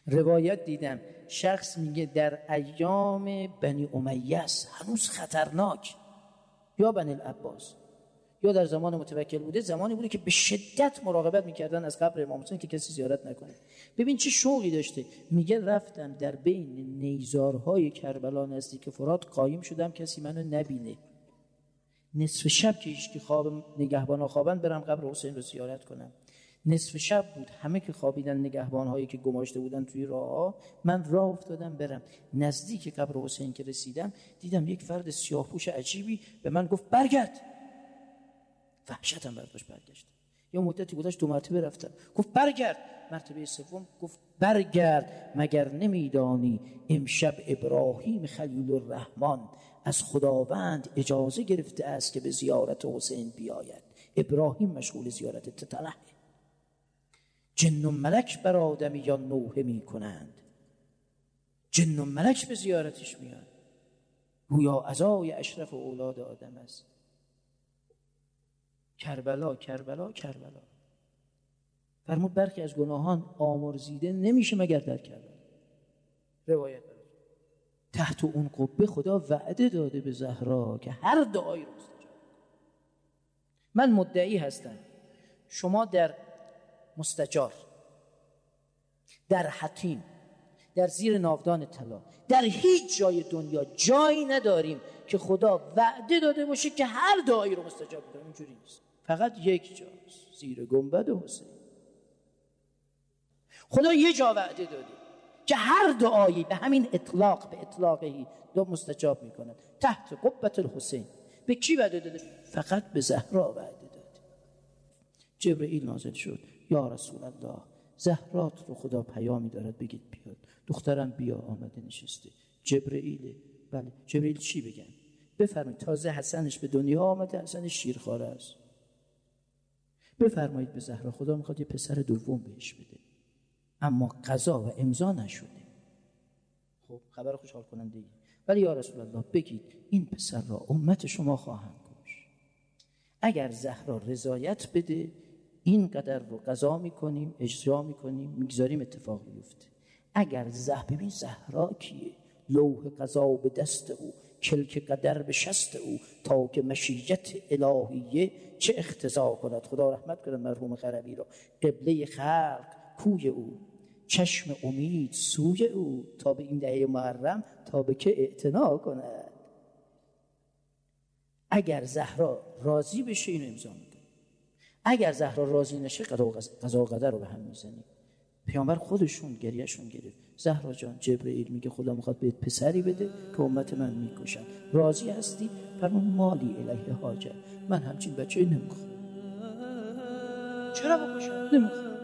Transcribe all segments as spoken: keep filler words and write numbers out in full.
روایت دیدم شخص میگه در ایام بنی امیه است، هنوز خطرناک، یا بنی العباس یا در زمان متوکل بوده، زمانی بوده که به شدت مراقبت میکردن از قبر امام حسین که کسی زیارت نکنه. ببین چه شوقی داشته، میگه رفتم در بین نیزارهای کربلا نزدیک فرات قایم شدم کسی منو نبینه، نصف شب که هیچ کی خواب نگهبانا خوابن برم قبر حسین رو زیارت کنم. نصف شب بود، همه که خوابیدن، نگهبان‌هایی که گماشته بودن توی راه‌ها، من راه افتادم برم. نزدیک قبر حسین که رسیدم دیدم یک فرد سیاه‌پوش عجیبی به من گفت برگرد. وحشتم برداشت، برگشت. یا مدتی گذشت دو مرتبه رفتم، گفت برگرد. مرتبه سوم گفت برگرد، مگر نمیدانی امشب ابراهیم خلیل الرحمن از خداوند اجازه گرفته است که به زیارت حسین بیاید. ابراهیم مشغول زیارت تتنه، جن و ملک بر آدمیان نوحه می کنند، جن و ملک به زیارتش میان، گویا عزای اشرف اولاد آدم است. کربلا کربلا کربلا. فرمود برخی از گناهان آمرزیده نمیشه مگر در کربلا. روایت برد. تحت اون قبه خدا وعده داده به زهرا که هر دعایی رو مستجاب. من مدعی هستم شما در مستجار، در حتیم، در زیر ناودان طلا، در هیچ جای دنیا جایی نداریم که خدا وعده داده باشه که هر دعایی رو مستجاب کنه. اینجوری نیست. فقط یک جاست، زیر گنبد حسین. خدا یه جا وعده داده که هر دعایی به همین اطلاق، به اطلاقی دو مستجاب میکنند، تحت قبة الحسین. به کی وعده داده؟ فقط به زهرا وعده داده. جبرئیل نازل شد، یا رسول الله زهرات رو خدا پیامی دارد بگید بیاد. دخترم بیا، آمده نشسته. جبرئیل. بله. جبرئیل چی بگن؟ بفرمایید تازه حسنش به دنیا آمده، حسنش شیرخواره است. بفرمایید به زهرا خدا میخواد یه پسر دوم بهش بده، اما قضا و امضا نشده. خب خبر خوشحال کننده ای. ولی یا رسول الله بگید این پسر را امت شما خواهند کشت. اگر زهرا رضایت بده این قدر رو قضا میکنیم، اجرا میکنیم، میگذاریم اتفاق بیفته. اگر زهر، ببین زهرا کیه؟ لوح قضا به دست او، کلک قدر به شست او، تا که مشیت الهیه چه اختزا کند. خدا رحمت کنه مرحوم خربی را. قبله خلق کوی او، چشم امید سوی او، تا به این دهه محرم تا به که اعتنا کند. اگر زهرا راضی بشه اینو امضا میکنه. اگر زهرا راضی نشه قضا و قدر رو به هم میزنیم. پیامبر خودشون گریهشون گرفت. زهرا جان جبرئیل میگه خدا میخواد بهت پسری بده که امت من میکشن، راضی هستی؟ فرمون مالی الیه حاجه، من همچین بچه نمیخوام. چرا بکشم؟ نمیخوام.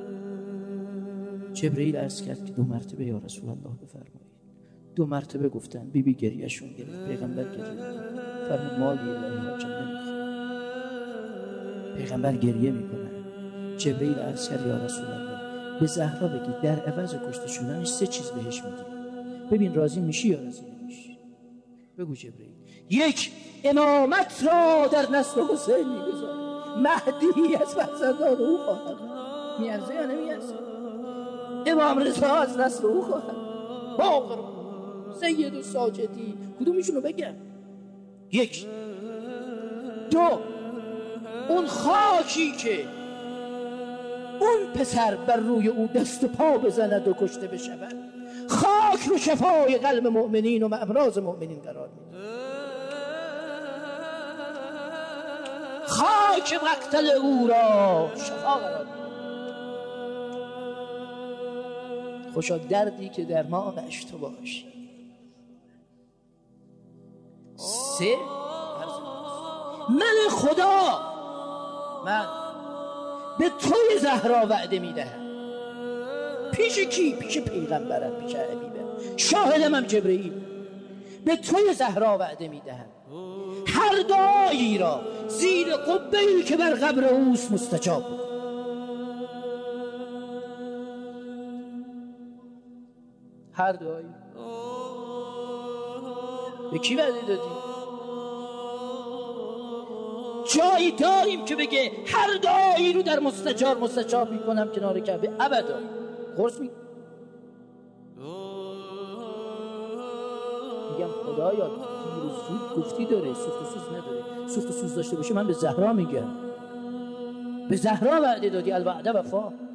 جبرئیل عرض کرد که دو مرتبه یا رسول الله بفرمایید. دو مرتبه گفتن، بی بی گریهشون گرفت، پیغمبر گریه. فرمون مالی الیه حاجه، نمیخوام. پیغمبر گریه میکنه. جبرئیل عرض کرد یا رسول الله به زهرا بگید در عوض کشته شدنش سه چیز بهش میدیم، ببین راضی میشی یا راضی نمیشی. بگو جبرئیل. یک، امامت را در نسل حسین میگذاره، مهدی از فرزندان او خواهد. میارزه یا نمیارزه؟ امام رضا از نسل او خواهد، باقر سید و ساجدی، کدومیشونو بگم؟ یک. دو، اون خاکی که اون پسر بر روی او دست و پا بزند و کشته بشود، خاک رو شفای قلب مؤمنین و امراض مؤمنین قرار میده. خاک مقتل او را شفا قرار میده. خوشا دردی که درمانش تو باشی. سه، من خدا من به توی زهرا وعده میدهم. پیش کی؟ پیش پیغمبرم، پیش حبیبم، شاهدم هم جبرئیل. به توی زهرا وعده میدهم هر دعایی را زیر قبه‌ای که بر قبر اوست مستجاب بود. هر دعایی به کی وعده دادی؟ جایی داریم که بگه هر دعایی رو در مستجار مستجاب میکنم کنار کعبه؟ ابدا. قرص می میگم خدایا دیر و زود گفتی داره، سوخت و سوز نداره. سوخت و سوز داشته باشه من به زهرا میگم، به زهرا وعده دادی، الوعده وفا.